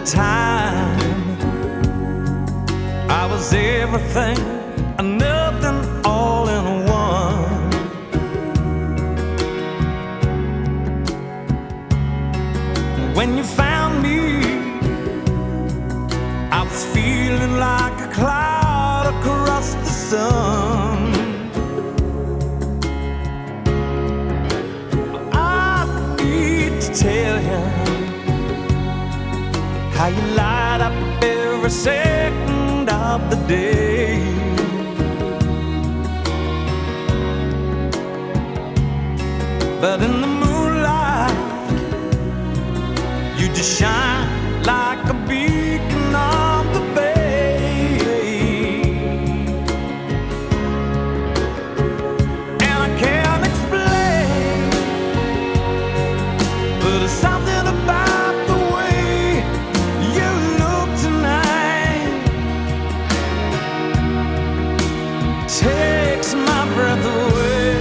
a time I was everything and nothing all in one. When you found me, I was feeling like a cloud across the sun. I need to tell you how you light up every second of the day. But in the moonlight, you just shine like a beacon on the bay. And I can't explain, but there's something about the way you look tonight takes my breath away.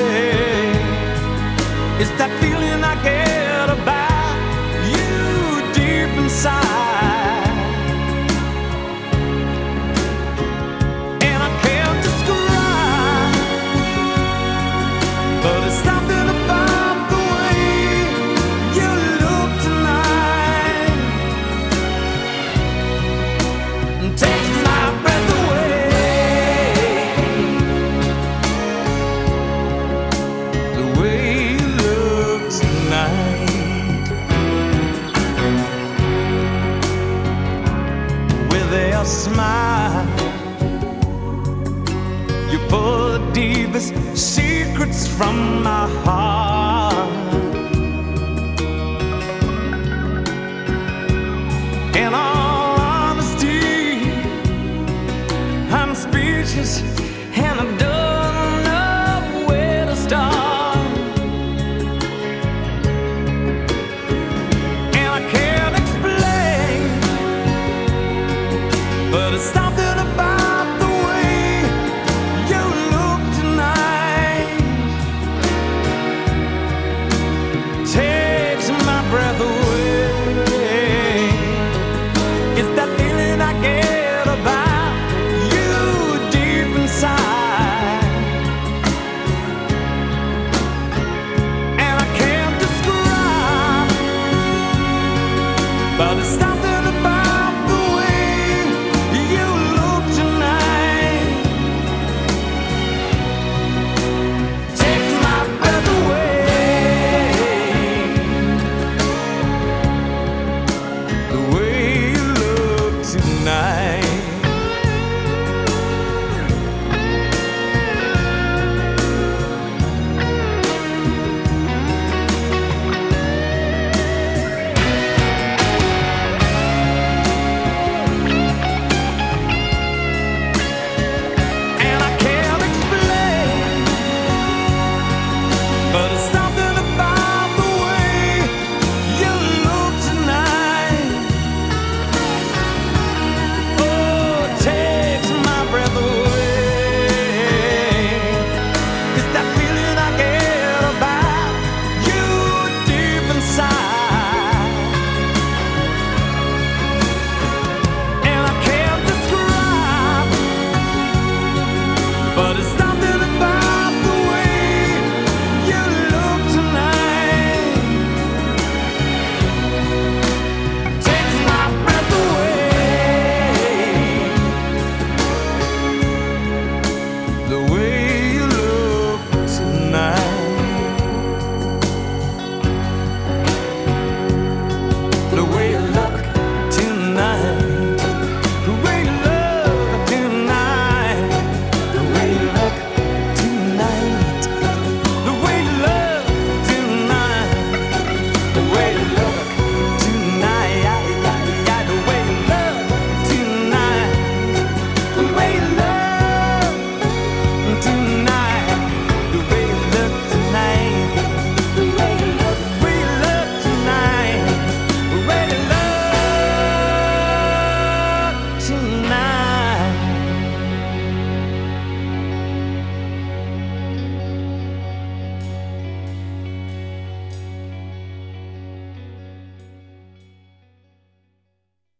It's that feeling I get about you deep inside, and I can't describe, but it's something about the way you look tonight and takes my breath away. The way you look tonight, with a smile, you pull the deepest secrets from my heart. In all honesty, I'm speechless and I don't know where to start. And I can't explain, but it's something about the way you look tonight takes my breath away. It's that feeling I get about you deep inside, and I can't describe, but it's something